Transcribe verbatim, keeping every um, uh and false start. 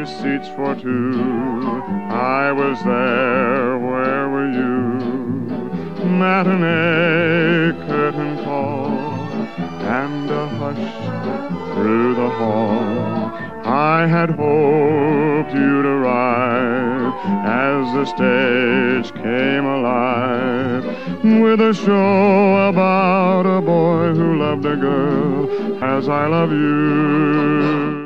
seats for two. I was there, where were you? Matinee curtain call, and a hush through the hall. I had hoped you'd arrive as the stage came alive with a show about a boy who loved a girl as I love you.